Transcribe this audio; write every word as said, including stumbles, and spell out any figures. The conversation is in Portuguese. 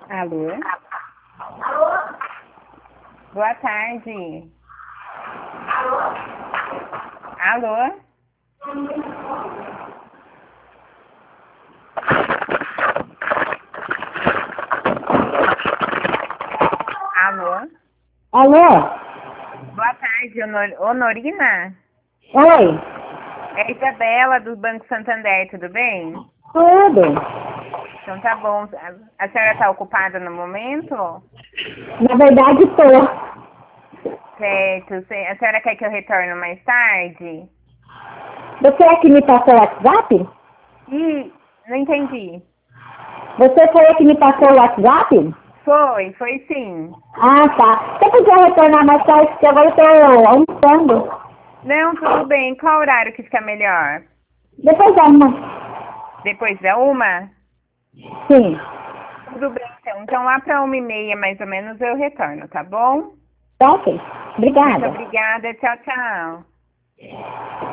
Alô? Alô? Boa tarde. Alô? Alô? Alô? Alô? Boa tarde, Honor- Honorina? Oi? É a Isabela do Banco Santander, tudo bem? Tudo? Então tá bom. A a senhora está ocupada no momento? Na verdade, tô. Certo. Se- A senhora quer que eu retorne mais tarde? Você é que me passou o WhatsApp? Ih, não entendi. Você foi a que me passou o WhatsApp? Foi, foi sim. Ah, tá. Você podia retornar mais tarde, porque agora eu tô almoçando. Não, tudo bem. Qual horário que fica melhor? Depois da uma. Depois da uma? Sim. Tudo bem, então. Então lá para uma e meia, mais ou menos, eu retorno, tá bom? Tá ok. Muito Obrigada. obrigada. Tchau, tchau.